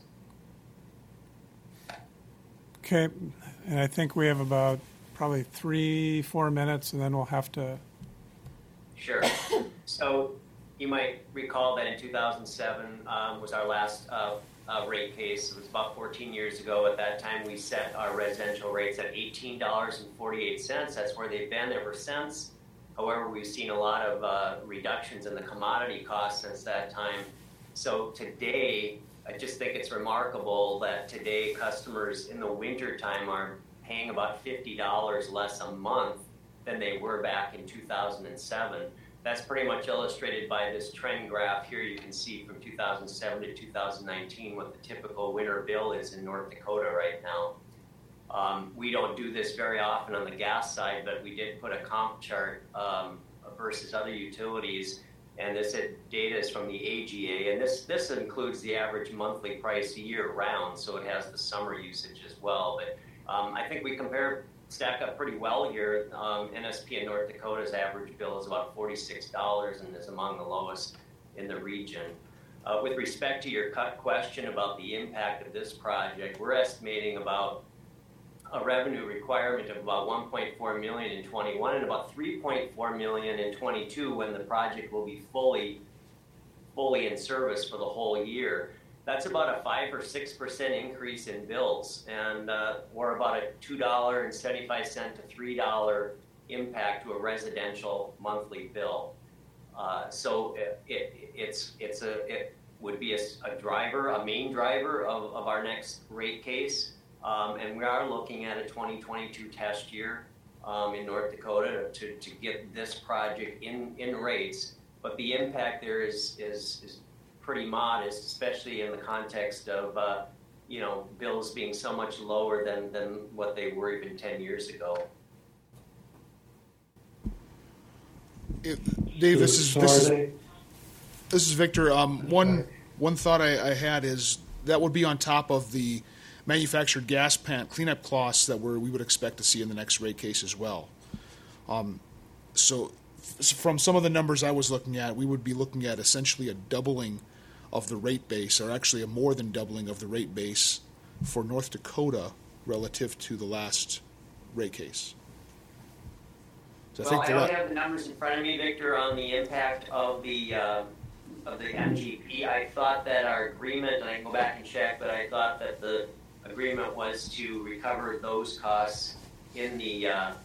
Okay, and I think we have about probably 3-4 minutes, and then we'll have to. Sure. So you might recall that in 2007 was our last rate case. It was about 14 years ago. At that time, we set our residential rates at $18.48. That's where they've been ever since. However, we've seen a lot of reductions in the commodity costs since that time. So today, I just think it's remarkable that today customers in the wintertime are paying about $50 less a month than they were back in 2007. That's pretty much illustrated by this trend graph here. You can see from 2007 to 2019 what the typical winter bill is in North Dakota right now. We don't do this very often on the gas side, but we did put a comp chart versus other utilities, and this data is from the AGA, and this includes the average monthly price year round, so it has the summer usage as well. But I think we stack up pretty well here. NSP in North Dakota's average bill is about $46 and is among the lowest in the region. With respect to your question about the impact of this project, we're estimating about a revenue requirement of about $1.4 million in 21 and about $3.4 million in 22 when the project will be fully in service for the whole year. That's about a 5 or 6% increase in bills, and or about a $2.75 to $3 impact to a residential monthly bill. So it would be a main driver of our next rate case. And we are looking at a 2022 test year in North Dakota to get this project in rates. But the impact there is pretty modest, especially in the context of bills being so much lower than what they were even 10 years ago. Dave, this is Victor. One thought I had is that would be on top of the manufactured gas plant cleanup costs that we would expect to see in the next rate case as well. So from some of the numbers I was looking at, we would be looking at essentially a doubling of the rate base, or actually a more than doubling of the rate base for North Dakota relative to the last rate case. So I don't have the numbers in front of me, Victor, on the impact of the MGP. I thought that our agreement, and I can go back and check, but I thought that the agreement was to recover those costs in the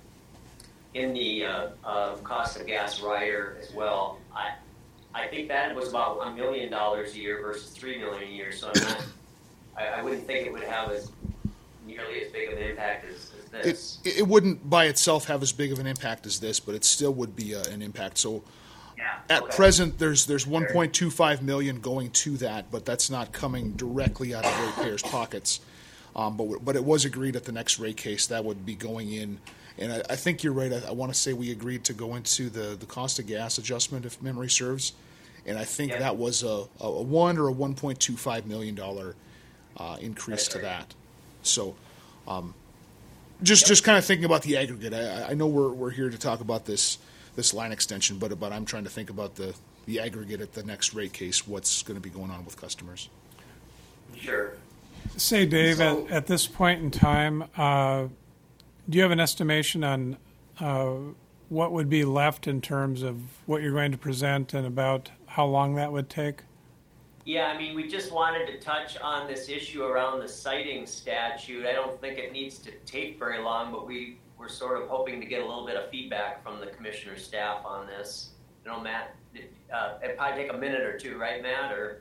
cost of gas rider as well. I think that was about $1 million a year versus $3 million a year. So I wouldn't think it would have nearly as big of an impact as this. It wouldn't by itself have as big of an impact as this, but it still would be an impact. So at present, there's $1.25 million going to that, but that's not coming directly out of ratepayers' pockets. But it was agreed at the next rate case that would be going in. And I think you're right. I want to say we agreed to go into the cost of gas adjustment, if memory serves. And I think that was a $1 or a $1.25 million increase to that. So just kind of thinking about the aggregate. I know we're here to talk about this line extension, but I'm trying to think about the aggregate at the next rate case, what's going to be going on with customers. Sure. Say, Dave, at this point in time, do you have an estimation on what would be left in terms of what you're going to present and about how long that would take? Yeah, I mean, we just wanted to touch on this issue around the siting statute. I don't think it needs to take very long, but we're sort of hoping to get a little bit of feedback from the commissioner's staff on this. You know, Matt, it'd probably take a minute or two, right, Matt? Or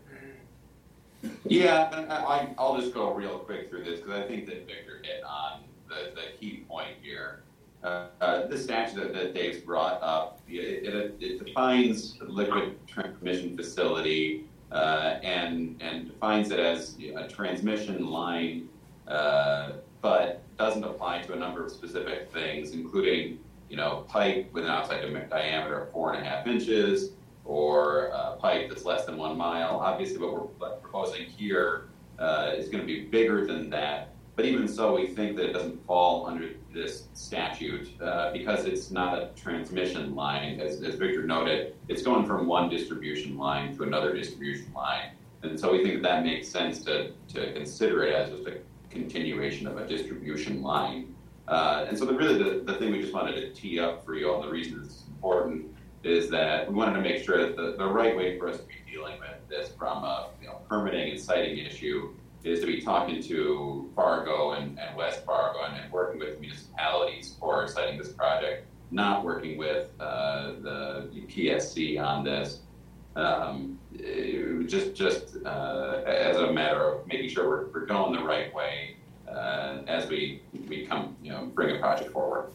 yeah, I'll just go real quick through this because I think that Victor hit on the key point here. The statute that Dave's brought up, it defines liquid transmission facility and defines it as a transmission line, but doesn't apply to a number of specific things, including pipe with an outside diameter of 4.5 inches, or pipe that's less than 1 mile. Obviously, what we're proposing here is going to be bigger than that. But even so, we think that it doesn't fall under this statute because it's not a transmission line. As Victor noted, it's going from one distribution line to another distribution line. And so we think that makes sense to consider it as just a continuation of a distribution line. And so the thing we just wanted to tee up for you all, the reason it's important, is that we wanted to make sure that the right way for us to be dealing with this from a permitting and siting issue is to be talking to Fargo and West Fargo and working with municipalities for siting this project, not working with the PSC on this. Just as a matter of making sure we're going the right way as we come bring a project forward.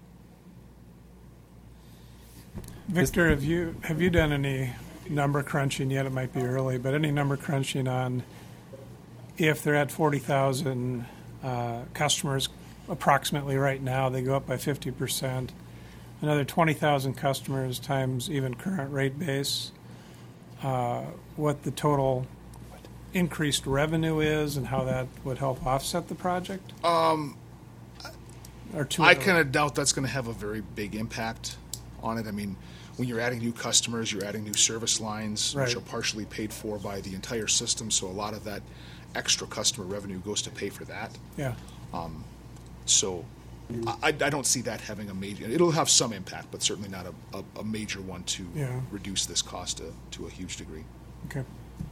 Victor, have you done any number crunching yet? It might be early, but any number crunching on if they're at 40,000 customers approximately right now, they go up by 50%. Another 20,000 customers times even current rate base, what the total increased revenue is and how that would help offset the project? I kind of doubt that's going to have a very big impact on it. I mean, when you're adding new customers, you're adding new service lines, right, which are partially paid for by the entire system, so a lot of that extra customer revenue goes to pay for that. Yeah. So I don't see that having a major... It'll have some impact, but certainly not a major one to reduce this cost to a huge degree. Okay.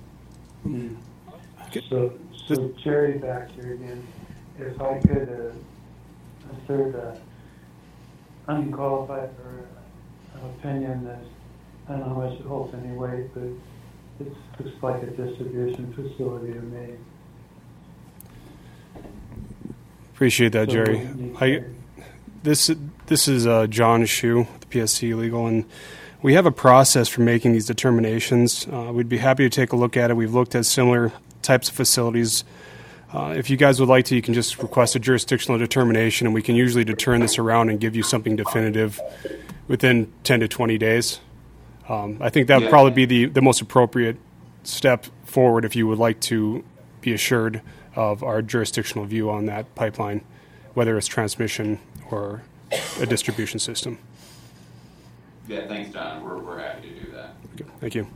So Jerry back here again, if I could assert unqualified or an opinion that I don't know how much it holds any weight, but it looks like a distribution facility to me. Appreciate that, Jerry. This is John Shu, the PSC Legal, and we have a process for making these determinations. We'd be happy to take a look at it. We've looked at similar types of facilities. If you guys would like to, you can just request a jurisdictional determination, and we can usually turn this around and give you something definitive within 10 to 20 days. I think that would probably be the most appropriate step forward if you would like to be assured of our jurisdictional view on that pipeline, whether it's transmission or a distribution system. Yeah, thanks, John. We're happy to do that. Okay, thank you.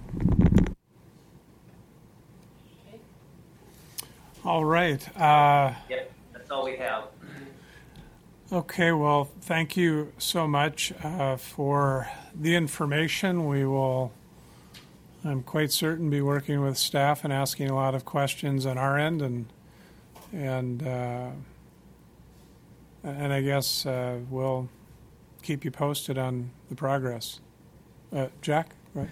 All right. Yep, that's all we have. Okay, well, thank you so much for the information. We will, I'm quite certain, be working with staff and asking a lot of questions on our end, and I guess we'll keep you posted on the progress. Jack, right?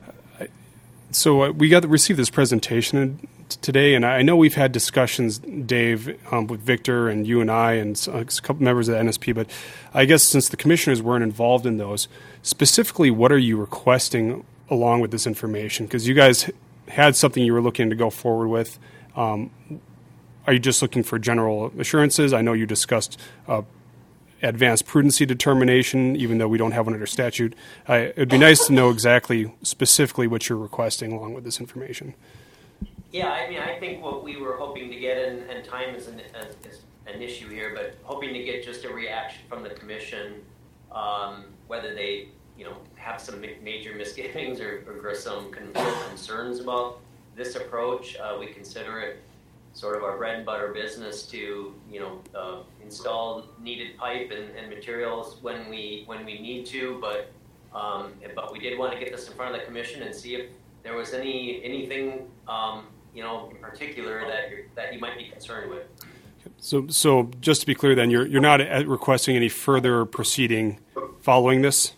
So we received this presentation today, and I know we've had discussions, Dave, with Victor and you and I and a couple members of the NSP, but I guess since the commissioners weren't involved in those, specifically what are you requesting along with this information? Because you guys had something you were looking to go forward with. Are you just looking for general assurances? I know you discussed advanced prudency determination, even though we don't have one under statute. It would be nice to know exactly, specifically what you're requesting along with this information. Yeah, I mean, I think what we were hoping to get, and time is an issue here, but hoping to get just a reaction from the commission, whether they, have some major misgivings or some concerns about this approach. We consider it sort of our bread and butter business to, install needed pipe and materials when we need to, but we did want to get this in front of the commission and see if there was anything in particular that you might be concerned with. So just to be clear, then you're not requesting any further proceeding following this.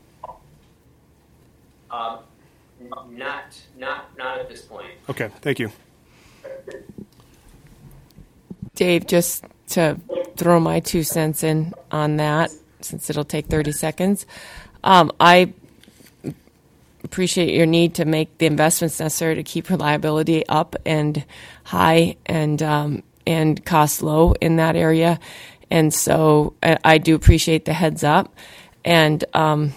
Not at this point. Okay, thank you. Dave, just to throw my 2 cents in on that, since it'll take 30 seconds. I appreciate your need to make the investments necessary to keep reliability up and high and cost low in that area. And so I do appreciate the heads up. And I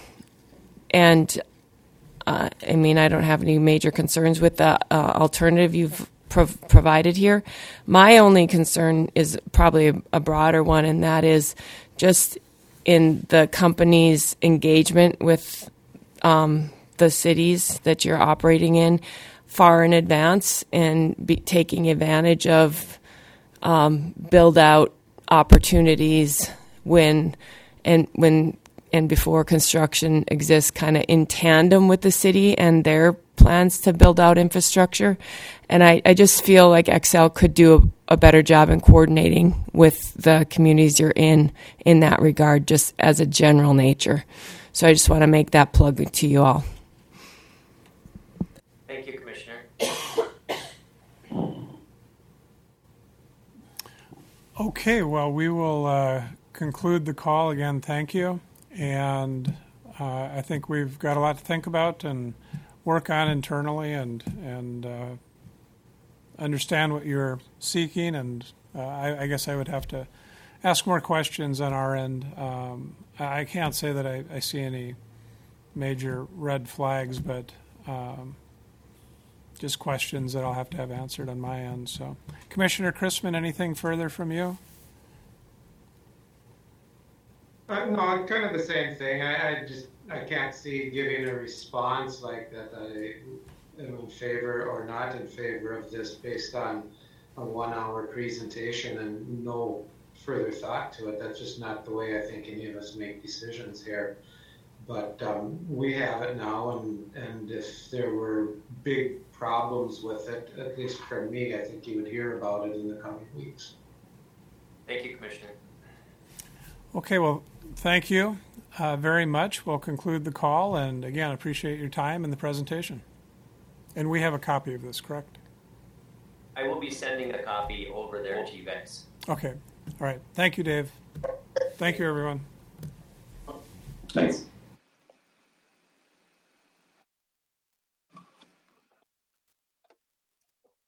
mean, I don't have any major concerns with the alternative you've provided here. My only concern is probably a broader one, and that is just in the company's engagement with the cities that you're operating in far in advance and taking advantage of build out opportunities when before construction exists, kind of in tandem with the city and their plans to build out infrastructure. And I just feel like Xcel could do a better job in coordinating with the communities you're in that regard, just as a general nature. So I just want to make that plug to you all. Thank you, Commissioner. Okay, well, we will conclude the call. Again, thank you. And I think we've got a lot to think about and work on internally and understand what you're seeking. And I guess I would have to ask more questions on our end. I can't say that I see any major red flags, but just questions that I'll have to have answered on my end. So, Commissioner Chrisman, anything further from you? No, kind of the same thing. I can't see giving a response like that I am in favor or not in favor of this based on a 1 hour presentation and no further thought to it. That's just not the way I think any of us make decisions here. But we have it now, and if there were big problems with it, at least for me, I think you would hear about it in the coming weeks. Thank you, Commissioner. Okay, well, thank you very much. We'll conclude the call, and again, appreciate your time and the presentation. And we have a copy of this, correct? I will be sending a copy over there to you guys. Okay. All right. Thank you, Dave. Thank you, everyone. Thanks.